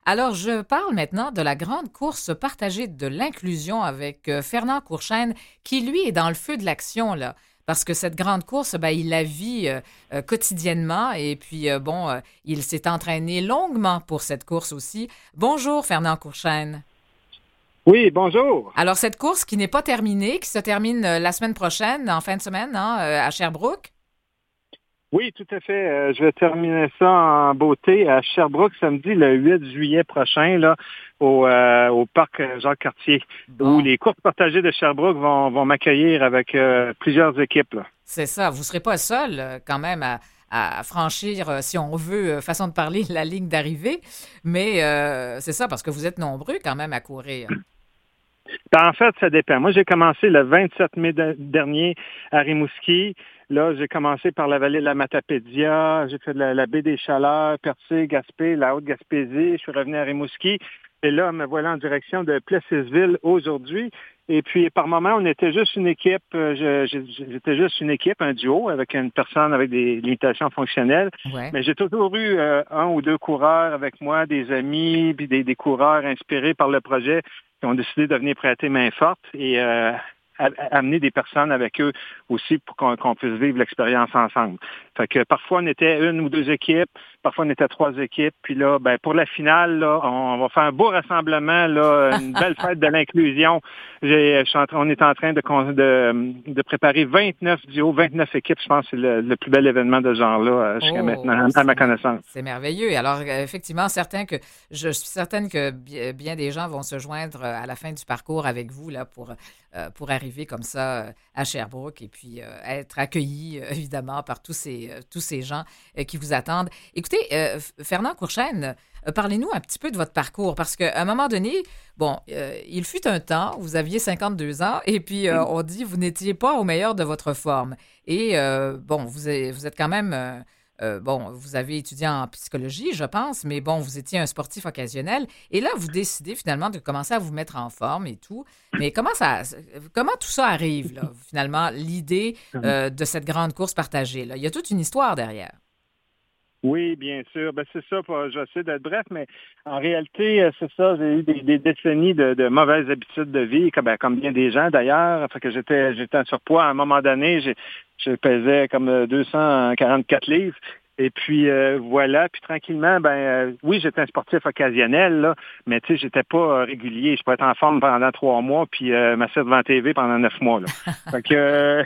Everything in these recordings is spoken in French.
Alors, je parle maintenant de la grande course partagée de l'inclusion avec Fernand Courchaine, qui, lui, est dans le feu de l'action, là. Parce que cette grande course, ben, il la vit quotidiennement et puis, il s'est entraîné longuement pour cette course aussi. Bonjour, Fernand Courchaine. Oui, bonjour. Alors, cette course qui n'est pas terminée, qui se termine la semaine prochaine, en fin de semaine, hein, à Sherbrooke. Oui, tout à fait. Je vais terminer ça en beauté à Sherbrooke samedi, le 8 juillet prochain, là, au parc Jacques-Cartier, où Bon, les courses partagées de Sherbrooke vont m'accueillir avec plusieurs équipes, là. c'est ça. Vous ne serez pas seul, quand même, à franchir, si on veut, façon de parler, la ligne d'arrivée. Mais c'est ça, parce que vous êtes nombreux quand même à courir. Ben, en fait, ça dépend. Moi, j'ai commencé le 27 mai dernier à Rimouski. Là, j'ai commencé par la vallée de la Matapédia. J'ai fait la baie des Chaleurs, Percé, Gaspé, la Haute-Gaspésie. Je suis revenu à Rimouski. Et là, me voilà en direction de Plessisville aujourd'hui. Et puis, par moment, on était juste une équipe. J'étais juste une équipe, un duo avec une personne avec des limitations fonctionnelles. Ouais. Mais j'ai toujours eu un ou deux coureurs avec moi, des amis, puis des coureurs inspirés par le projet qui ont décidé de venir prêter main forte et amener des personnes avec eux aussi pour qu'on puisse vivre l'expérience ensemble. Fait que parfois on était une ou deux équipes, parfois on était trois équipes, puis là, ben pour la finale, là, on va faire un beau rassemblement, là, une belle fête de l'inclusion. On est en train de préparer 29 duos, 29 équipes, je pense que c'est le plus bel événement de ce genre-là jusqu'à Oh, maintenant, à ma connaissance. c'est merveilleux. Alors, effectivement, je suis certaine que bien des gens vont se joindre à la fin du parcours avec vous là, pour arriver comme ça à Sherbrooke et puis être accueillis, évidemment, par tous ces gens qui vous attendent. Écoutez, Fernand Courchaine, parlez-nous un petit peu de votre parcours parce qu'à un moment donné, bon, il fut un temps, vous aviez 52 ans et puis on dit vous n'étiez pas au meilleur de votre forme. Et bon, vous êtes quand même, vous avez étudié en psychologie, je pense, mais bon, vous étiez un sportif occasionnel. Et là, vous décidez finalement de commencer à vous mettre en forme et tout. Mais comment tout ça arrive, là, finalement, l'idée de cette grande course partagée, là? Il y a toute une histoire derrière. Oui, bien sûr. Ben, c'est ça, j'essaie d'être bref, mais en réalité, c'est ça, j'ai eu des décennies de mauvaises habitudes de vie, comme bien des gens d'ailleurs. Fait que j'étais en surpoids. À un moment donné, je pesais comme 244 livres. Et puis voilà, puis tranquillement, oui, j'étais un sportif occasionnel, là, mais tu sais, j'étais pas régulier. Je peux être en forme pendant 3 mois, puis m'asseoir devant la TV pendant 9 mois, là. Fait que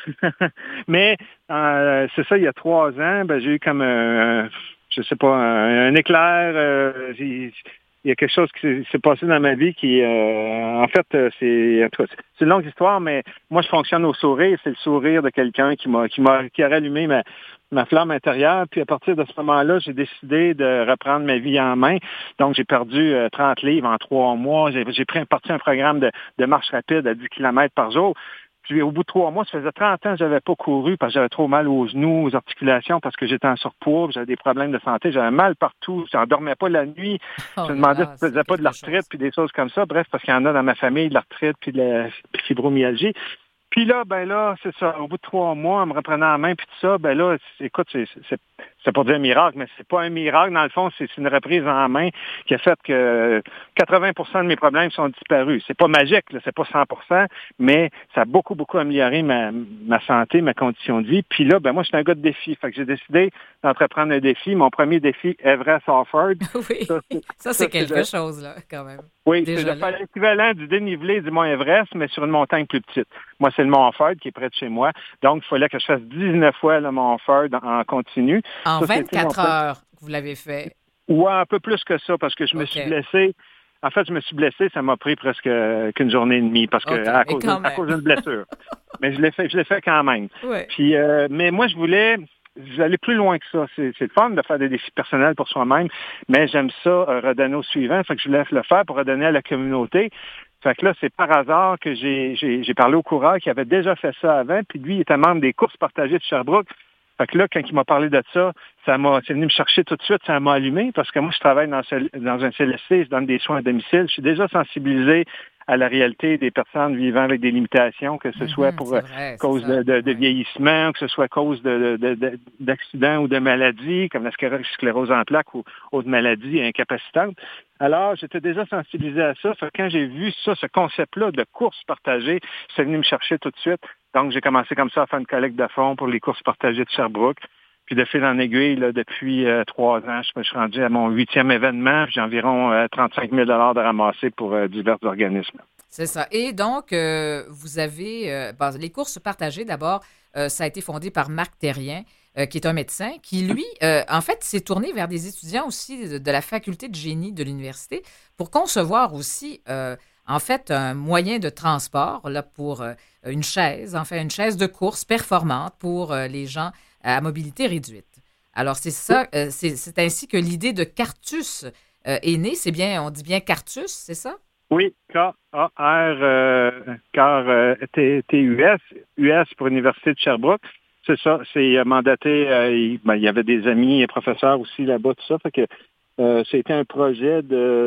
mais c'est ça, il y a 3 ans, j'ai eu comme je sais pas, un éclair. Il y a quelque chose qui s'est passé dans ma vie qui, en fait, en tout cas, c'est une longue histoire, mais moi, je fonctionne au sourire. C'est le sourire de quelqu'un qui a rallumé ma flamme intérieure. Puis à partir de ce moment-là, j'ai décidé de reprendre ma vie en main. Donc, j'ai perdu 30 livres en 3 mois. J'ai parti un programme de marche rapide à 10 kilomètres par jour. Puis au bout de 3 mois, ça faisait 30 ans que j'avais pas couru parce que j'avais trop mal aux genoux, aux articulations, parce que j'étais en surpoids, puis j'avais des problèmes de santé, j'avais mal partout, je dormais pas la nuit. Je Oh me là demandais si là, je c'est faisais pas de quelque l'arthrite, chose. puis des choses comme ça. Bref, parce qu'il y en a dans ma famille, de l'arthrite, puis de la fibromyalgie. Puis là, c'est ça. Au bout de 3 mois, en me reprenant en main, puis tout ça, écoute, c'est pas dire un miracle, mais c'est pas un miracle. Dans le fond, c'est une reprise en main qui a fait que 80% de mes problèmes sont disparus. C'est pas magique, là, c'est pas 100%, mais ça a beaucoup, beaucoup amélioré ma santé, ma condition de vie. Puis là, moi, je suis un gars de défi. Fait que j'ai décidé d'entreprendre un défi. Mon premier défi, Everest Offroad. Oui, Ça, ça, ça, c'est c'est quelque chose, là, quand même. oui, c'est Déjà là. l'équivalent du dénivelé du mont Everest, mais sur une montagne plus petite. Moi, c'est le mont Offord qui est près de chez moi. Donc, il fallait que je fasse 19 fois le mont Offord en continu. En Ça, c'était mon 24 heures, vous l'avez fait. ou un peu plus que ça, parce que je me suis OK. blessé. En fait, je me suis blessé, ça m'a pris presque qu'une journée et demie, parce que OK, mais quand à même. cause d'une blessure. Mais je l'ai fait quand même. Oui. Puis, mais moi, je voulais aller plus loin que ça. C'est le fun de faire des défis personnels pour soi-même, mais j'aime ça redonner au suivant. Fait que je voulais le faire pour redonner à la communauté. Fait que là, c'est par hasard que j'ai parlé au coureur qui avait déjà fait ça avant, puis lui, il était membre des courses partagées de Sherbrooke. Fait que là, quand il m'a parlé de ça, c'est venu me chercher tout de suite, ça m'a allumé, parce que moi, je travaille dans un CLSC, je donne des soins à domicile. Je suis déjà sensibilisé à la réalité des personnes vivant avec des limitations, que ce soit pour cause de vieillissement, que ce soit à cause d'accidents ou de maladies, comme la sclérose en plaques ou autres maladies incapacitantes. Alors, j'étais déjà sensibilisé à ça. Quand j'ai vu ça, ce concept-là de course partagée, c'est venu me chercher tout de suite. Donc, j'ai commencé comme ça à faire une collecte de fonds pour les courses partagées de Sherbrooke. Puis de fil en aiguille, là, depuis 3 ans, je me suis rendu à mon 8e événement. J'ai environ 35 000 de ramasser pour divers organismes. C'est ça. Et donc, vous avez les courses partagées, d'abord, ça a été fondé par Marc Terrien, qui est un médecin, qui, lui, en fait, s'est tourné vers des étudiants aussi de la faculté de génie de l'université pour concevoir aussi, en fait, un moyen de transport là, pour une chaise de course performante pour les gens à mobilité réduite. Alors, c'est ça, c'est ainsi que l'idée de Cartus est née. C'est bien, on dit bien Cartus, c'est ça? Oui, K-A-R-T-U-S, US pour l'Université de Sherbrooke. C'est ça, c'est mandaté, il y avait des amis et professeurs aussi là-bas, tout ça, fait que c'était un projet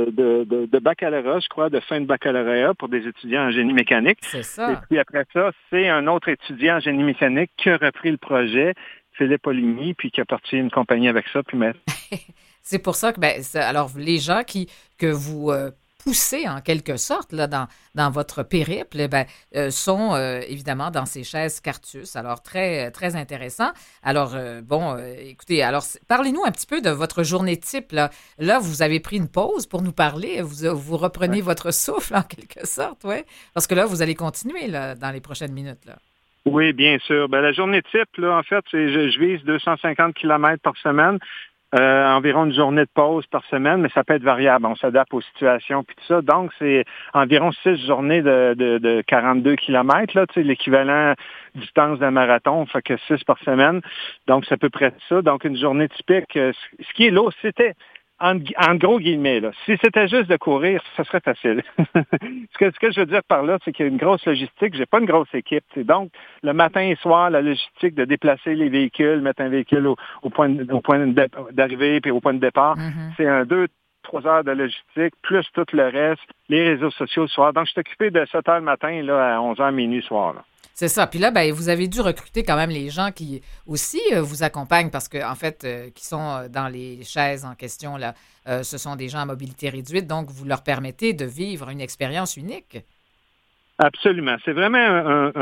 de baccalauréat, je crois, de fin de baccalauréat pour des étudiants en génie mécanique. C'est ça. Et puis après ça, c'est un autre étudiant en génie mécanique qui a repris le projet, Philippe Oligny, puis qui a parti une compagnie avec ça, puis c'est pour ça que, alors, les gens que vous poussez en quelque sorte là, dans votre périple, sont évidemment dans ces chaises Cartus. Alors, très, très intéressant. Alors, écoutez, alors, parlez-nous un petit peu de votre journée type. Là, vous avez pris une pause pour nous parler. Vous reprenez votre souffle en quelque sorte, oui. Parce que là, vous allez continuer là, dans les prochaines minutes. Là. Oui, bien sûr. La journée type, là, en fait, c'est je vise 250 kilomètres par semaine. Environ une journée de pause par semaine, mais ça peut être variable. On s'adapte aux situations puis tout ça. Donc, c'est environ 6 journées de 42 kilomètres, là, l'équivalent distance d'un marathon, fait que 6 par semaine. Donc, c'est à peu près ça. Donc, une journée typique. Ce qui est lourd, c'était en gros guillemets, là, si c'était juste de courir, ça serait facile. Ce que je veux dire par là, c'est qu'il y a une grosse logistique. J'ai pas une grosse équipe. Donc, le matin et soir, la logistique de déplacer les véhicules, mettre un véhicule au point d'arrivée puis au point de départ, c'est 2-3 heures de logistique, plus tout le reste, les réseaux sociaux le soir. Donc, je suis occupé de 7 heures le matin là, à 11 heures minuit soir. Là. C'est ça. Puis là, vous avez dû recruter quand même les gens qui aussi vous accompagnent parce que, en fait, qui sont dans les chaises en question, là, ce sont des gens à mobilité réduite. Donc, vous leur permettez de vivre une expérience unique. Absolument. C'est vraiment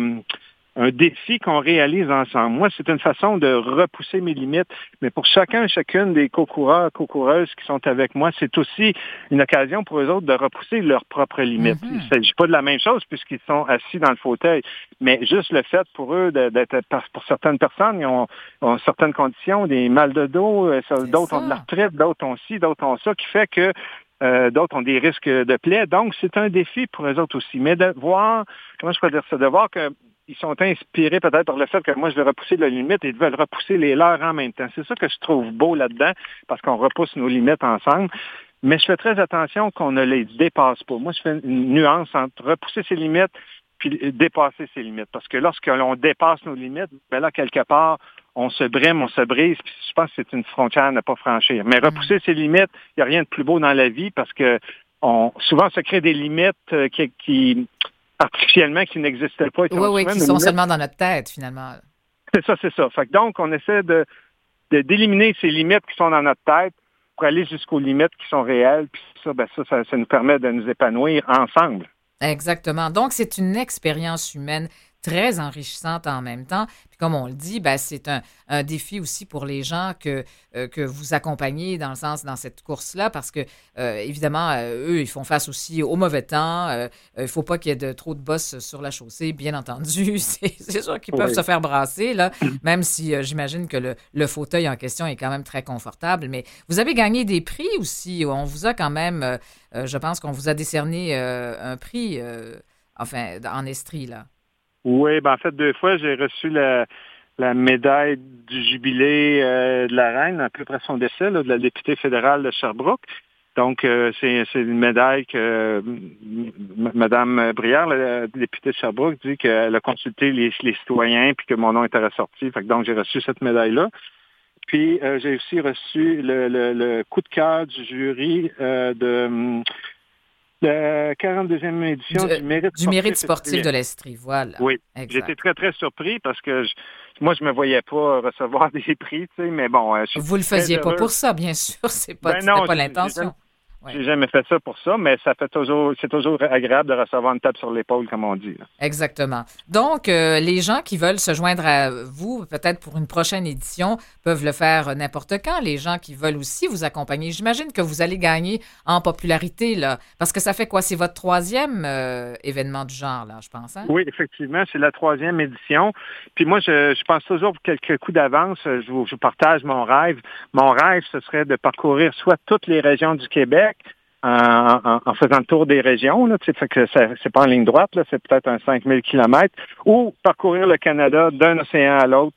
un défi qu'on réalise ensemble. Moi, c'est une façon de repousser mes limites, mais pour chacun et chacune des co-coureurs, co-coureuses qui sont avec moi, c'est aussi une occasion pour eux autres de repousser leurs propres limites. Il ne s'agit pas de la même chose puisqu'ils sont assis dans le fauteuil, mais juste le fait pour eux d'être, pour certaines personnes, ils ont certaines conditions, des mal de dos, d'autres ont de l'arthrite, d'autres ont ci, d'autres ont ça, qui fait que d'autres ont des risques de plaies. Donc, c'est un défi pour eux autres aussi. Mais de voir, comment je peux dire ça, de voir qu'ils sont inspirés peut-être par le fait que moi, je vais repousser la limite et ils veulent repousser les leurs en même temps. C'est ça que je trouve beau là-dedans, parce qu'on repousse nos limites ensemble. Mais je fais très attention qu'on ne les dépasse pas. Moi, je fais une nuance entre repousser ses limites puis dépasser ses limites. Parce que lorsque l'on dépasse nos limites, là, quelque part, on se brime, on se brise, puis je pense que c'est une frontière à ne pas franchir. Mais repousser ses limites, il n'y a rien de plus beau dans la vie parce que souvent, on se crée des limites qui artificiellement, qui n'existaient pas. Oui, qui sont seulement dans notre tête, finalement. C'est ça. Fait que donc, on essaie d'éliminer ces limites qui sont dans notre tête pour aller jusqu'aux limites qui sont réelles. Puis ça nous permet de nous épanouir ensemble. Exactement. Donc, c'est une expérience humaine très enrichissante en même temps. Puis comme on le dit, c'est un défi aussi pour les gens que vous accompagnez dans cette course-là parce que, évidemment, eux, ils font face aussi au mauvais temps. Il ne faut pas qu'il y ait trop de bosses sur la chaussée, bien entendu. C'est sûr qu'ils peuvent se faire brasser, là, même si j'imagine que le fauteuil en question est quand même très confortable. Mais vous avez gagné des prix aussi. On vous a quand même, je pense qu'on vous a décerné un prix, en Estrie, là. Oui, en fait, 2 fois, j'ai reçu la médaille du jubilé de la reine, à peu près son décès, là, de la députée fédérale de Sherbrooke. Donc, c'est une médaille que Mme Brière, la députée de Sherbrooke, dit qu'elle a consulté les citoyens puis que mon nom était ressorti. Donc, j'ai reçu cette médaille-là. Puis, j'ai aussi reçu le coup de cœur du jury La 42e édition du mérite sportif de l'Estrie, voilà. Oui, exact. J'étais très, très surpris parce que moi, je me voyais pas recevoir des prix, tu sais, mais bon. Vous le faisiez pas pour ça, bien sûr, c'était pas l'intention. J'ai jamais fait ça pour ça, mais c'est toujours agréable de recevoir une tape sur l'épaule, comme on dit. Là. Exactement. Donc, les gens qui veulent se joindre à vous, peut-être pour une prochaine édition, peuvent le faire n'importe quand. Les gens qui veulent aussi vous accompagner, j'imagine que vous allez gagner en popularité, là, parce que ça fait quoi? C'est votre 3e événement du genre, là, je pense, hein? Oui, effectivement, c'est la 3e édition. Puis moi, je pense toujours pour quelques coups d'avance, je vous partage mon rêve. Mon rêve, ce serait de parcourir soit toutes les régions du Québec, en faisant le tour des régions, là, fait que c'est pas en ligne droite, là, c'est peut-être un 5000 kilomètres, ou parcourir le Canada d'un océan à l'autre,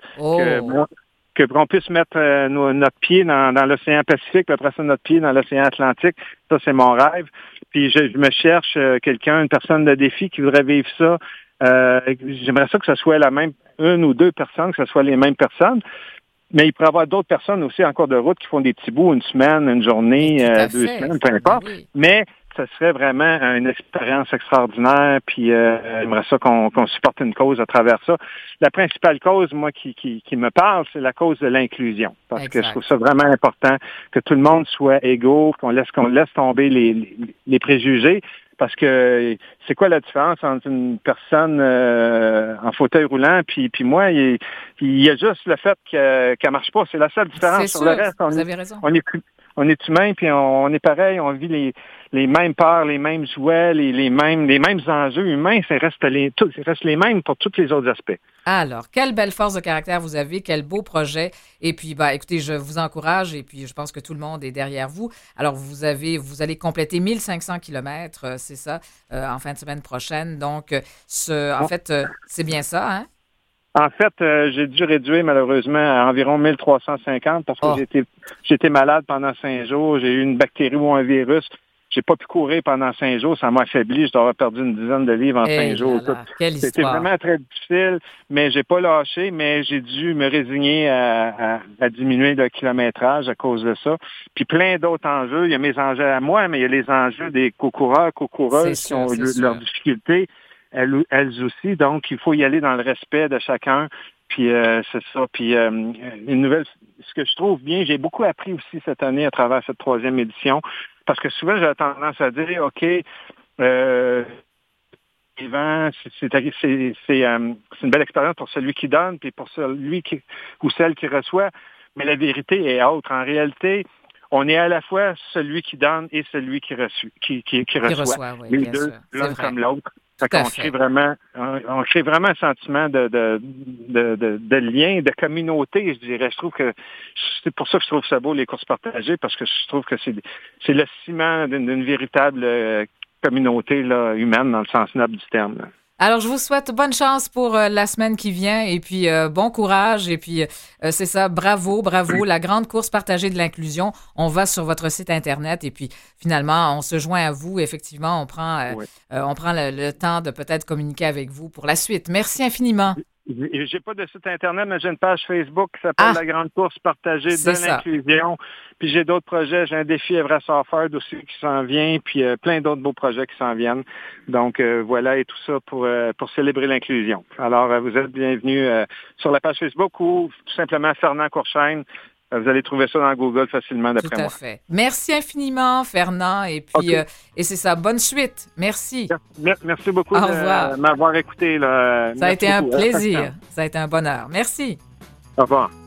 qu'on puisse mettre notre pied dans l'océan Pacifique, puis après ça, notre pied dans l'océan Atlantique. Ça, c'est mon rêve. Puis je me cherche une personne de défi qui voudrait vivre ça. J'aimerais ça que ce soit une ou deux personnes, que ce soit les mêmes personnes. Mais il pourrait y avoir d'autres personnes aussi en cours de route qui font des petits bouts, une semaine, une journée, 2 semaines, peu importe. Oui. Mais ce serait vraiment une expérience extraordinaire, puis j'aimerais ça qu'on supporte une cause à travers ça. La principale cause, moi, qui me parle, c'est la cause de l'inclusion. Parce que je trouve ça vraiment important que tout le monde soit égaux, qu'on laisse tomber les préjugés. Parce que c'est quoi la différence entre une personne en fauteuil roulant puis moi, il y a juste le fait qu'elle marche pas. C'est la seule différence. Sur le reste, vous avez raison. On est humain, puis on est pareil, on vit les mêmes peurs, les mêmes jouets, les mêmes enjeux humains, ça reste les mêmes pour tous les autres aspects. Alors, quelle belle force de caractère vous avez, quel beau projet. Et puis, écoutez, je vous encourage et puis je pense que tout le monde est derrière vous. Alors, vous allez compléter 1500 kilomètres, c'est ça, en fin de semaine prochaine. Donc, en fait, c'est bien ça, hein? En fait, j'ai dû réduire malheureusement à environ 1350 parce que j'étais malade pendant 5 jours. J'ai eu une bactérie ou un virus. J'ai pas pu courir pendant 5 jours. Ça m'a affaibli. Je dois avoir perdu une dizaine de livres en 5 jours. C'était vraiment très difficile, mais j'ai pas lâché. Mais j'ai dû me résigner à diminuer le kilométrage à cause de ça. Puis plein d'autres enjeux. Il y a mes enjeux à moi, mais il y a les enjeux des co-coureurs, co-coureuses qui ont eu leurs difficultés. Elles aussi, donc il faut y aller dans le respect de chacun. Puis c'est ça. Puis ce que je trouve bien, j'ai beaucoup appris aussi cette année à travers cette 3e édition, parce que souvent j'ai tendance à dire, OK, c'est une belle expérience pour celui qui donne, puis pour celui ou celle qui reçoit, mais la vérité est autre. En réalité, on est à la fois celui qui donne et celui qui reçoit. Oui, les deux, l'un comme l'autre. On crée vraiment un sentiment de lien, de communauté, je dirais. Je trouve que c'est pour ça que je trouve ça beau, les courses partagées, parce que je trouve que c'est le ciment d'une véritable communauté là, humaine dans le sens noble du terme. Là. Alors, je vous souhaite bonne chance pour la semaine qui vient et puis bon courage. Et puis, c'est ça, bravo, la grande course partagée de l'inclusion. On va sur votre site Internet et puis finalement, on se joint à vous. Effectivement, on prend le temps de peut-être communiquer avec vous pour la suite. Merci infiniment. J'ai pas de site Internet, mais j'ai une page Facebook qui s'appelle La Grande Course partagée de l'inclusion. Puis j'ai d'autres projets. J'ai un défi Everest-Offerd aussi qui s'en vient, puis plein d'autres beaux projets qui s'en viennent. Donc voilà, et tout ça pour célébrer l'inclusion. Alors, vous êtes bienvenus sur la page Facebook ou tout simplement Fernand Courchaine. Vous allez trouver ça dans Google facilement, d'après moi. Tout à fait. Merci infiniment, Fernand. Et puis, et c'est ça. Bonne suite. Merci. Merci beaucoup de m'avoir écouté. Là. Ça a été un plaisir. Ça a été un bonheur. Merci. Au revoir.